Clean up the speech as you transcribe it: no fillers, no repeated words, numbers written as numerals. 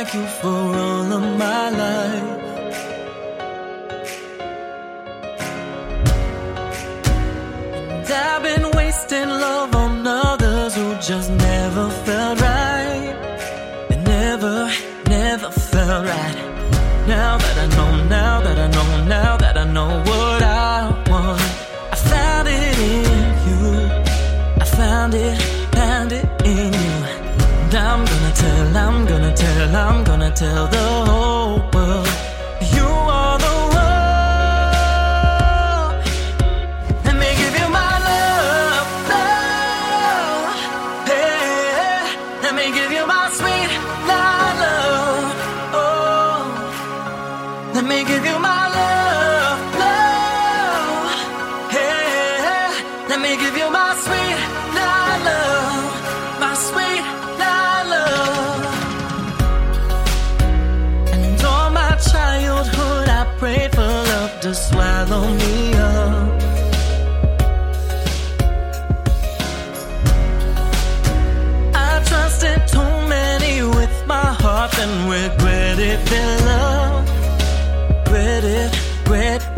thank you for all of my life. And I've been wasting love on others who just never felt right. They never felt right. Now that I know, now that I know, now that I know what I want, I found it in you. I found it in you. And I'm gonna tell the whole world, you are the one. Let me give you my love, love. Hey, let me give you my sweet love. Oh, let me give you my love, love. Hey, let me give you my sweet love, my sweet love. And all my childhood I prayed for love to swallow me up. I trusted too many with my heart and regretted their love. Regret